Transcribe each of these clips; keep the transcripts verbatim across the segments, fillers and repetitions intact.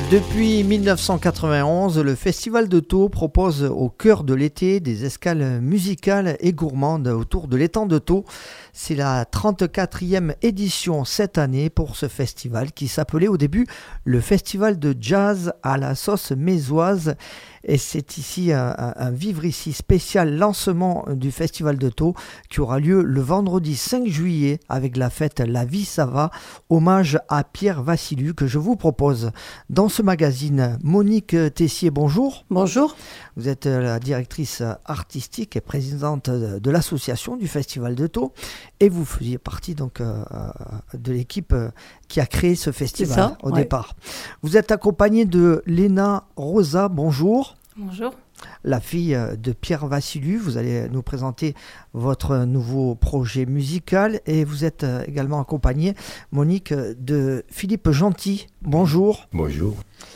Depuis mille neuf cent quatre-vingt-onze, le Festival de Thau propose au cœur de l'été des escales musicales et gourmandes autour de l'étang de Thau. C'est la trente-quatrième édition cette année pour ce festival qui s'appelait au début le Festival de Jazz à la sauce mésoise. Et c'est ici un, un, un vivre ici spécial lancement du Festival de Thau qui aura lieu le vendredi cinq juillet avec la fête La Vie ça va, hommage à Pierre Vassiliou que je vous propose dans ce magazine. Monique Tessier, bonjour. Bonjour. Vous êtes la directrice artistique et présidente de l'association du Festival de Thau et vous faisiez partie donc euh, de l'équipe qui a créé ce festival ça, au ouais. départ. Vous êtes accompagnée de Léna Rosa, bonjour. Bonjour. La fille de Pierre Vassiliou, vous allez nous présenter votre nouveau projet musical et vous êtes également accompagnée, Monique, de Philippe Gentil. Bonjour. Bonjour.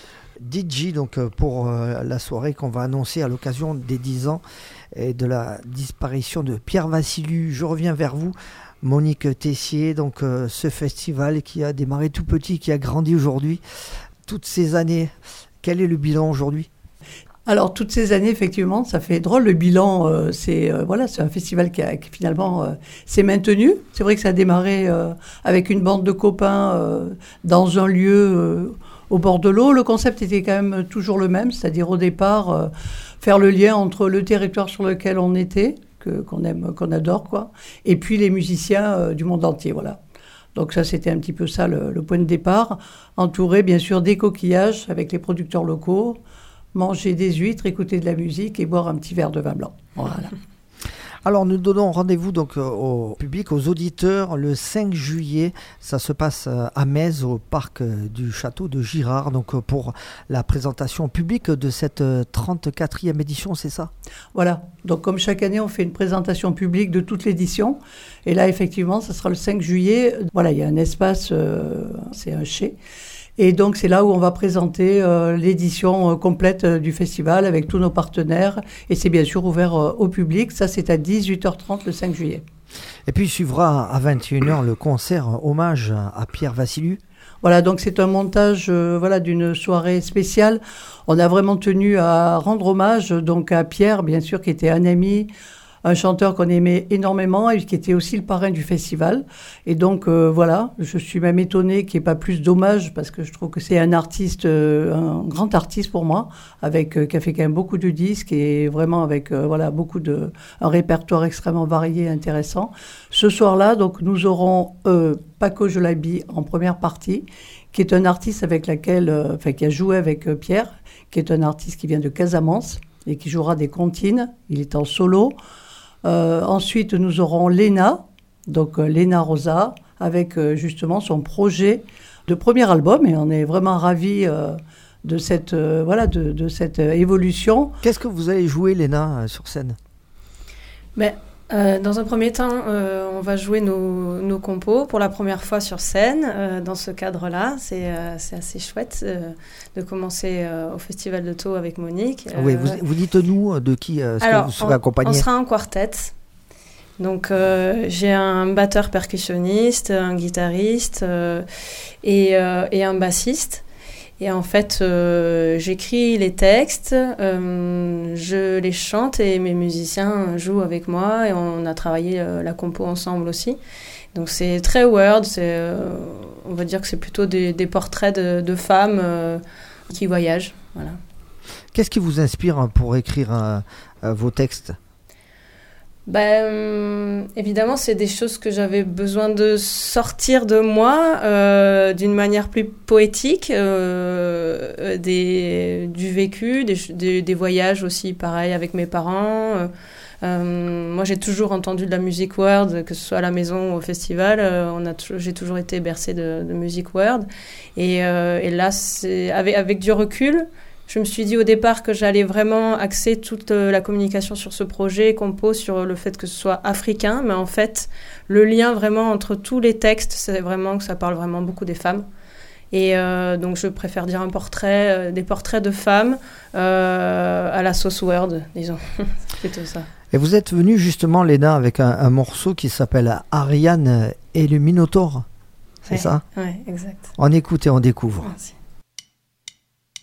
D J donc pour la soirée qu'on va annoncer à l'occasion des dix ans et de la disparition de Pierre Vassiliou. Je reviens vers vous, Monique Tessier, donc ce festival qui a démarré tout petit, qui a grandi aujourd'hui, toutes ces années. Quel est le bilan aujourd'hui ? Alors, toutes ces années, effectivement, ça fait drôle. Le bilan, euh, c'est, euh, voilà, c'est un festival qui, a, qui finalement euh, s'est maintenu. C'est vrai que ça a démarré euh, avec une bande de copains euh, dans un lieu euh, au bord de l'eau. Le concept était quand même toujours le même, c'est-à-dire au départ, euh, faire le lien entre le territoire sur lequel on était, que, qu'on aime, qu'on adore, quoi, et puis les musiciens euh, du monde entier, voilà. Donc ça, c'était un petit peu ça le, le point de départ, entouré bien sûr des coquillages avec les producteurs locaux, manger des huîtres, écouter de la musique et boire un petit verre de vin blanc. Voilà. Alors nous donnons rendez-vous donc au public, aux auditeurs, le cinq juillet. Ça se passe à Metz, au parc du château de Girard, donc pour la présentation publique de cette trente-quatrième édition, c'est ça ? Voilà. Donc comme chaque année, on fait une présentation publique de toute l'édition. Et là, effectivement, ça sera le cinq juillet. Voilà, il y a un espace, euh, c'est un chai. Et donc, c'est là où on va présenter euh, l'édition euh, complète euh, du festival avec tous nos partenaires. Et c'est bien sûr ouvert euh, au public. Ça, c'est à dix-huit heures trente le cinq juillet. Et puis, il suivra à vingt et une heures le concert hommage à Pierre Vassiliou. Voilà, donc c'est un montage euh, voilà, d'une soirée spéciale. On a vraiment tenu à rendre hommage donc, à Pierre, bien sûr, qui était un ami, un chanteur qu'on aimait énormément et qui était aussi le parrain du festival. Et donc, euh, voilà, je suis même étonnée qu'il n'y ait pas plus d'hommages parce que je trouve que c'est un artiste, euh, un grand artiste pour moi, avec, euh, qui a fait quand même beaucoup de disques et vraiment avec euh, voilà, beaucoup de, un répertoire extrêmement varié et intéressant. Ce soir-là, donc, nous aurons euh, Paco Jolabi en première partie, qui est un artiste avec laquelle, euh, enfin, qui a joué avec euh, Pierre, qui est un artiste qui vient de Casamance et qui jouera des comptines. Il est en solo. Euh, ensuite, nous aurons Léna, donc euh, Léna Rosa, avec euh, justement son projet de premier album. Et on est vraiment ravis euh, de cette, euh, voilà, de, de cette euh, évolution. Qu'est-ce que vous allez jouer, Léna, euh, sur scène ? Ben, euh, dans un premier temps, euh, on va jouer nos, nos compos pour la première fois sur scène. Euh, dans ce cadre-là, c'est, euh, c'est assez chouette euh, de commencer euh, au Festival de Thau avec Monique. Euh, oui, vous, vous dites-nous de qui euh, est-ce alors, que vous serez accompagné ? On sera en quartet. Donc, euh, j'ai un batteur percussionniste, un guitariste euh, et, euh, et un bassiste. Et en fait, euh, j'écris les textes, euh, je les chante et mes musiciens jouent avec moi et on a travaillé euh, la compo ensemble aussi. Donc c'est très weird, c'est, euh, on va dire que c'est plutôt des, des portraits de, de femmes euh, qui voyagent. Voilà. Qu'est-ce qui vous inspire pour écrire euh, euh, vos textes ? Ben, euh, évidemment, c'est des choses que j'avais besoin de sortir de moi euh, d'une manière plus poétique, euh, des, du vécu, des, des, des voyages aussi, pareil, avec mes parents. Euh, euh, moi, j'ai toujours entendu de la musique world, que ce soit à la maison ou au festival. Euh, on a t- j'ai toujours été bercée de, de musique world. Et, euh, et là, c'est, avec, avec du recul, je me suis dit au départ que j'allais vraiment axer toute la communication sur ce projet, compo, sur le fait que ce soit africain. Mais en fait, le lien vraiment entre tous les textes, c'est vraiment que ça parle vraiment beaucoup des femmes. Et euh, donc, je préfère dire un portrait, euh, des portraits de femmes euh, à la sauce Word, disons. C'est plutôt ça. Et vous êtes venu justement, Léna, avec un, un morceau qui s'appelle Ariane et le Minotaure. C'est ouais, ça ? Oui, exact. On écoute et on découvre. Merci.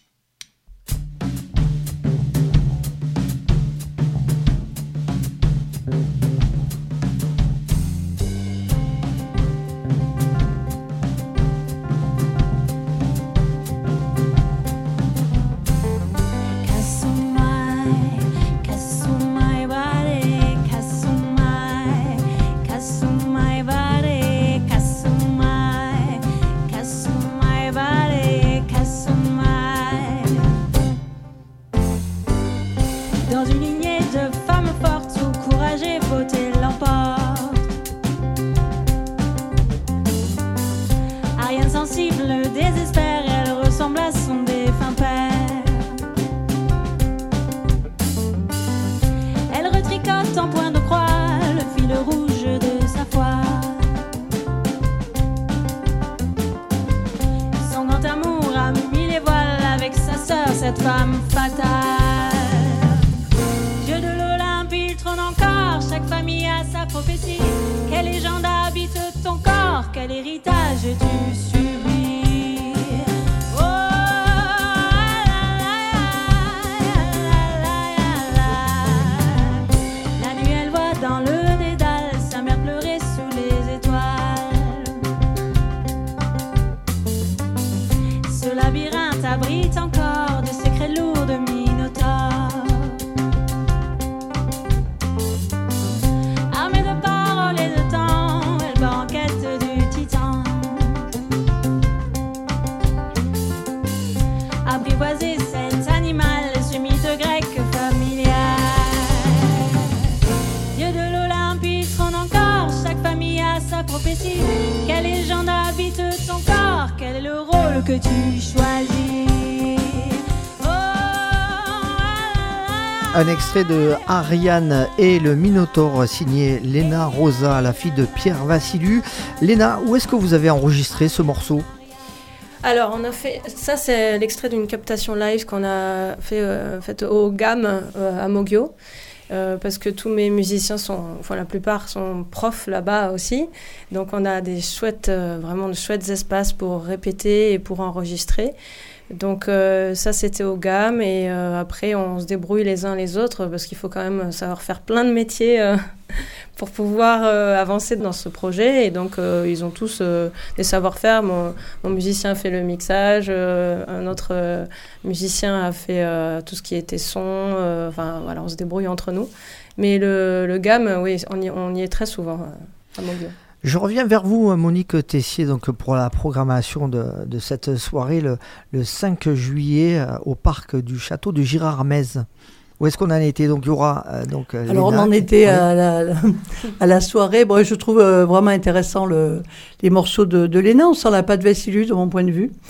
prophétie? Quelle légende habite ton corps? Quel héritage tu subis? Oh, la nuit elle voit dans le dédale sa mère pleurer sous les étoiles. Ce labyrinthe abrite encore de secrets lourds de minotaures. Armée de paroles et de temps, elle part en quête du titan. Apprivoiser cet animal, ce mythe grec familial. Dieu de l'Olympe, il trône encore, chaque famille a sa prophétie. Quelle légende habite ton corps? Quel est le rôle que tu choisis? Un extrait de Ariane et le Minotaure signé Léna Rosa, la fille de Pierre Vassiliou. Léna, où est-ce que vous avez enregistré ce morceau? Alors, on a fait, ça c'est l'extrait d'une captation live qu'on a fait, euh, fait au G A M euh, à Mogio, euh, parce que tous mes musiciens sont, enfin la plupart sont profs là-bas aussi, donc on a des chouettes, euh, vraiment de chouettes espaces pour répéter et pour enregistrer. Donc euh, ça c'était au G A M et euh, après on se débrouille les uns les autres parce qu'il faut quand même savoir faire plein de métiers euh, pour pouvoir euh, avancer dans ce projet et donc euh, ils ont tous euh, des savoir-faire. Mon, mon musicien a fait le mixage, euh, un autre euh, musicien a fait euh, tout ce qui était son, euh, enfin voilà on se débrouille entre nous. Mais le, le G A M, oui on y, on y est très souvent euh, à Montpellier. Je reviens vers vous, Monique Tessier, donc pour la programmation de, de cette soirée le, le cinq juillet au parc du château de Girard-Metz. Où est-ce qu'on en était? Donc il y aura euh, donc. Alors Léna, on en était à la, à la soirée. Bon, je trouve euh, vraiment intéressant le, les morceaux de, de Léna. On sent la patte Vassiliou de mon point de vue,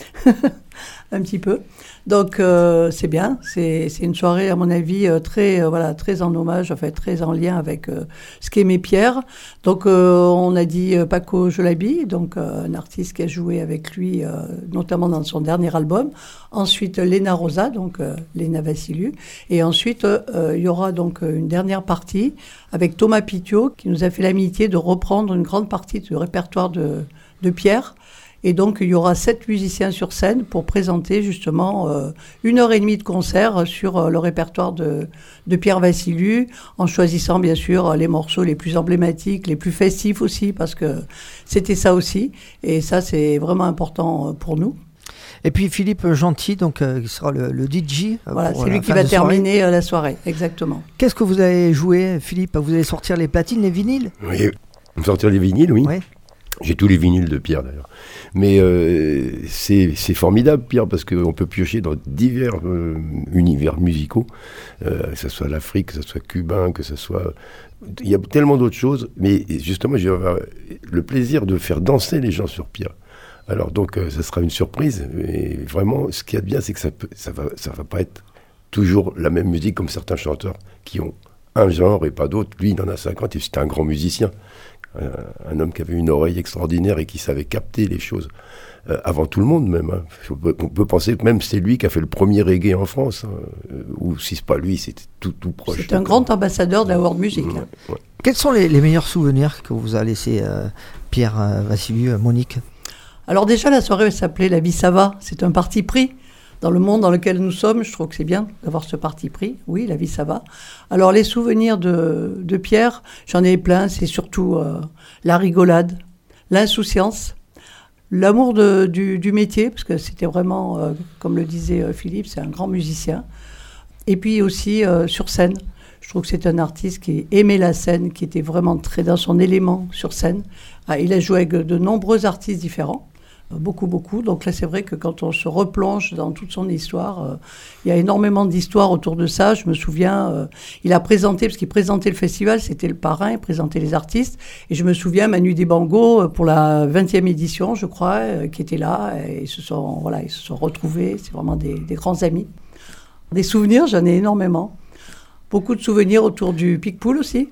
un petit peu. Donc euh, c'est bien. C'est, c'est une soirée à mon avis euh, très euh, voilà très en hommage, en fait très en lien avec euh, ce qu'aimait Pierre. Donc euh, on a dit euh, Paco Jolabi, donc euh, un artiste qui a joué avec lui euh, notamment dans son dernier album. Ensuite Léna Rosa, donc euh, Léna Vassiliou, et ensuite euh, il y aura donc une dernière partie avec Thomas Pitiot qui nous a fait l'amitié de reprendre une grande partie du répertoire de, de Pierre. Et donc, il y aura sept musiciens sur scène pour présenter justement euh, une heure et demie de concert sur euh, le répertoire de, de Pierre Vassiliou, en choisissant bien sûr les morceaux les plus emblématiques, les plus festifs aussi, parce que c'était ça aussi. Et ça, c'est vraiment important pour nous. Et puis Philippe Gentil, donc, euh, qui sera le, le D J. Euh, voilà, c'est lui qui va terminer soirée. la soirée, exactement. Qu'est-ce que vous allez jouer, Philippe? Vous allez sortir les platines, les vinyles? Oui, sortir les vinyles, oui. Ouais. J'ai tous les vinyles de Pierre d'ailleurs. Mais euh, c'est, c'est formidable Pierre parce qu'on peut piocher dans divers euh, univers musicaux, euh, que ce soit l'Afrique, que ce soit cubain, que ce soit... Il y a tellement d'autres choses, mais justement j'ai le plaisir de faire danser les gens sur Pierre. Alors donc euh, ça sera une surprise, et vraiment ce qu'il y a de bien c'est que ça peut, ça va, ça va pas être toujours la même musique comme certains chanteurs qui ont un genre et pas d'autres. Lui il en a cinquante et c'était un grand musicien. Un, un homme qui avait une oreille extraordinaire et qui savait capter les choses euh, avant tout le monde même. Hein. On, peut, on peut penser que même c'est lui qui a fait le premier reggae en France, hein. Ou si c'est pas lui, c'était tout, tout proche. C'est un grand ambassadeur de la world music. Ouais, hein. ouais. Quels sont les, les meilleurs souvenirs que vous a laissé euh, Pierre euh, Vassiliou, Monique? Alors déjà la soirée s'appelait La vie ça va, c'est un parti pris. Dans le monde dans lequel nous sommes, je trouve que c'est bien d'avoir ce parti pris. Oui, la vie, ça va. Alors, les souvenirs de, de Pierre, j'en ai plein. C'est surtout euh, la rigolade, l'insouciance, l'amour de, du, du métier, parce que c'était vraiment, euh, comme le disait euh, Philippe, c'est un grand musicien. Et puis aussi euh, sur scène. Je trouve que c'est un artiste qui aimait la scène, qui était vraiment très dans son élément sur scène. Ah, il a joué avec de nombreux artistes différents. Beaucoup, beaucoup. Donc là, c'est vrai que quand on se replonge dans toute son histoire, euh, il y a énormément d'histoires autour de ça. Je me souviens, euh, il a présenté, parce qu'il présentait le festival, c'était le parrain, il présentait les artistes. Et je me souviens, Manu Dibango, pour la vingtième édition, je crois, euh, qui était là. Et ils se sont, voilà, ils se sont retrouvés. C'est vraiment des, des grands amis. Des souvenirs, j'en ai énormément. Beaucoup de souvenirs autour du Picpoul aussi.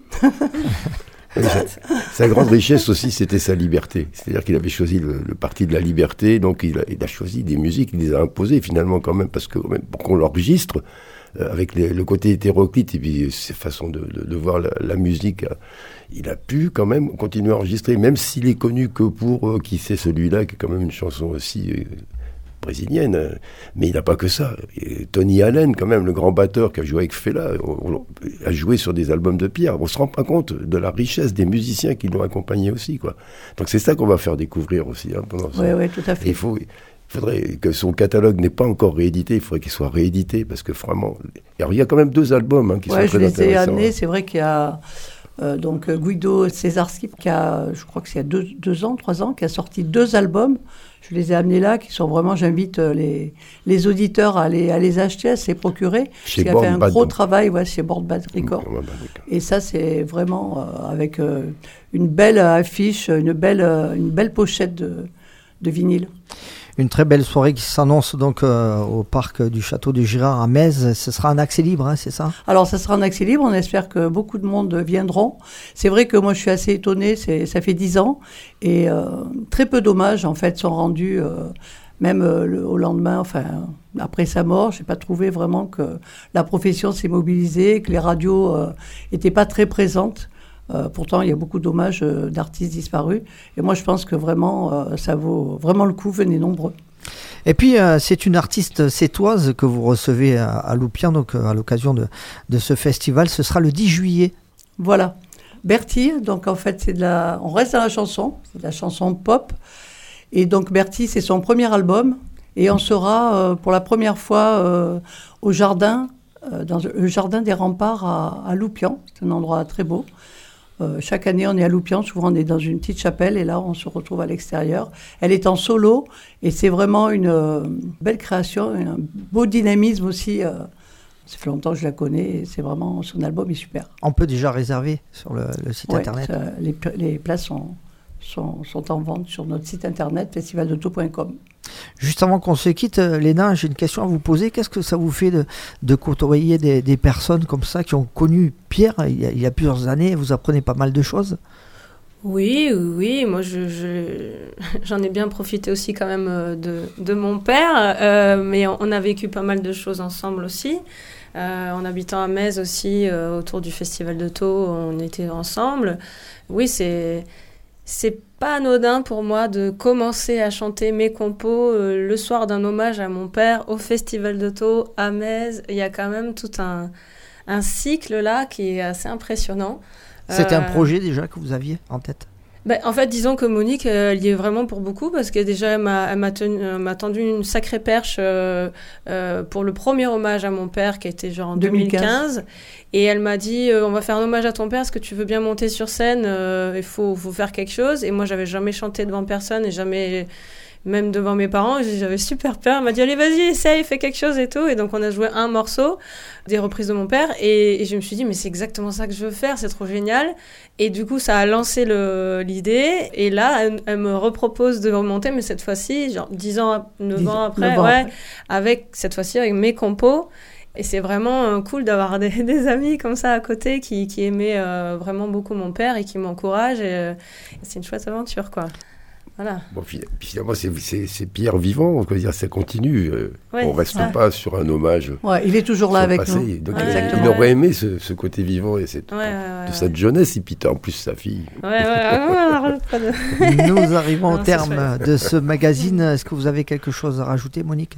Sa grande richesse aussi, c'était sa liberté. C'est-à-dire qu'il avait choisi le, le parti de la liberté, donc il a, il a choisi des musiques, il les a imposées finalement quand même, parce que même pour qu'on l'enregistre, euh, avec les, le côté hétéroclite et puis ses façons de, de, de voir la, la musique, euh, il a pu quand même continuer à enregistrer, même s'il est connu que pour euh, Qui c'est celui-là, qui est quand même une chanson aussi euh, brésilienne, euh, mais il n'a pas que ça. Et Tony Allen, quand même, le grand batteur qui a joué avec Fela, on, on, a joué sur des albums de Pierre. On se rend pas compte de la richesse des musiciens qui l'ont accompagné aussi, quoi. Donc c'est ça qu'on va faire découvrir aussi, hein, pendant ça. Oui, oui, tout à fait. Et il faut... Il faudrait que son catalogue n'est pas encore réédité, il faudrait qu'il soit réédité, parce que vraiment... Alors, il y a quand même deux albums hein, qui ouais, sont très intéressants. Ouais, je les ai amenés, c'est vrai qu'il y a euh, donc, Guido Cesarski, qui a, je crois que c'est il y a deux, deux ans, trois ans, qui a sorti deux albums. Je les ai amenés là, qui sont vraiment... J'invite les, les auditeurs à les, à les acheter, à se les procurer. Chez parce qu'il a fait un Bad gros donc. travail ouais, chez Board Bad Record. Et ça, c'est vraiment euh, avec euh, une belle affiche, une belle, euh, une belle pochette de, de vinyle. Une très belle soirée qui s'annonce donc euh, au parc du Château du Girard à Metz. Ce sera un accès libre, hein, c'est ça ? Alors, ça sera un accès libre. On espère que beaucoup de monde viendront. C'est vrai que moi, je suis assez étonnée. C'est, ça fait dix ans. Et euh, très peu d'hommages, en fait, sont rendus, euh, même euh, le, au lendemain, enfin, après sa mort. Je n'ai pas trouvé vraiment que la profession s'est mobilisée, que les radios n'étaient euh, pas très présentes. Euh, pourtant, il y a beaucoup d'hommages euh, d'artistes disparus. Et moi, je pense que vraiment, euh, ça vaut vraiment le coup. Venez nombreux. Et puis, euh, c'est une artiste sétoise que vous recevez à, à Loupian, donc à l'occasion de, de ce festival. Ce sera le dix juillet. Voilà. Bertie, donc en fait, c'est de la... on reste dans la chanson. C'est de la chanson pop. Et donc, Bertie, c'est son premier album. Et on sera euh, pour la première fois euh, au jardin, euh, dans le jardin des remparts à, à Loupian. C'est un endroit très beau. Euh, chaque année, on est à Loupian. Souvent, on est dans une petite chapelle et là, on se retrouve à l'extérieur. Elle est en solo et c'est vraiment une euh, belle création, un beau dynamisme aussi. Euh, ça fait longtemps que je la connais et c'est vraiment, son album est super. On peut déjà réserver sur le, le site ouais, internet. Ça, les, les places sont, sont, sont en vente sur notre site internet festival de taux point com. Juste avant qu'on se quitte, Léna, j'ai une question à vous poser. Qu'est-ce que ça vous fait de, de côtoyer des, des personnes comme ça qui ont connu Pierre il y, a, il y a plusieurs années? Vous apprenez pas mal de choses? Oui, oui, moi je, je, j'en ai bien profité aussi quand même de, de mon père, euh, mais on, on a vécu pas mal de choses ensemble aussi. Euh, en habitant à Metz aussi, euh, autour du Festival de Thau, on était ensemble. Oui, c'est... C'est pas anodin pour moi de commencer à chanter mes compos euh, le soir d'un hommage à mon père au Festival de Thau à Metz. Il y a quand même tout un, un cycle là qui est assez impressionnant. C'était euh, un projet déjà que vous aviez en tête? Ben, en fait, disons que Monique, euh, elle y est vraiment pour beaucoup parce que déjà, elle m'a, elle m'a, tenu, euh, m'a tendu une sacrée perche euh, euh, pour le premier hommage à mon père qui a été genre en deux mille quinze. deux mille quinze. Et elle m'a dit, euh, on va faire un hommage à ton père, est-ce que tu veux bien monter sur scène? euh, Il faut, faut faire quelque chose. Et moi, j'avais jamais chanté devant personne et jamais... Même devant mes parents, j'avais super peur. Elle m'a dit, allez, vas-y, essaye, fais quelque chose et tout. Et donc, on a joué un morceau des reprises de mon père. Et, et je me suis dit, mais c'est exactement ça que je veux faire, c'est trop génial. Et du coup, ça a lancé le, l'idée. Et là, elle, elle me repropose de remonter, mais cette fois-ci, genre dix ans, neuf ans après, ans ouais, après. avec cette fois-ci, avec mes compos. Et c'est vraiment euh, cool d'avoir des, des amis comme ça à côté qui, qui aimaient euh, vraiment beaucoup mon père et qui m'encouragent. Et, euh, c'est une chouette aventure, quoi. Voilà. Bon, finalement, c'est, c'est, c'est Pierre vivant, on peut dire, ça continue. Euh, ouais, on ne reste pas sur un hommage. Ouais, il est toujours là avec passé. nous. Donc, ouais, il, exactement. il aurait aimé ce, ce côté vivant et cette, Ouais, ouais, ouais, de ouais. cette jeunesse, et puis en plus sa fille. Ouais, ouais, ouais, ouais, de... Nous arrivons non, au terme de ce magazine. Est-ce que vous avez quelque chose à rajouter, Monique?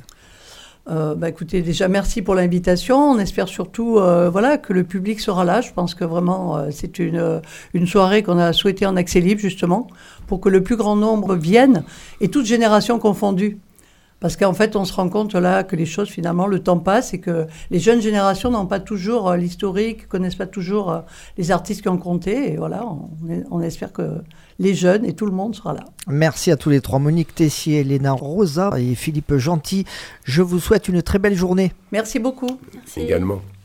Euh, bah écoutez, déjà merci pour l'invitation. On espère surtout euh, voilà, que le public sera là. Je pense que vraiment euh, c'est une, euh, une soirée qu'on a souhaité en accès libre justement pour que le plus grand nombre vienne et toutes générations confondues. Parce qu'en fait, on se rend compte là que les choses, finalement, le temps passe et que les jeunes générations n'ont pas toujours euh, l'historique, connaissent pas toujours euh, les artistes qui ont compté. Et voilà, on, on espère que les jeunes et tout le monde sera là. Merci à tous les trois, Monique Tessier, Léna Rosa et Philippe Gentil. Je vous souhaite une très belle journée. Merci beaucoup. Merci. Également.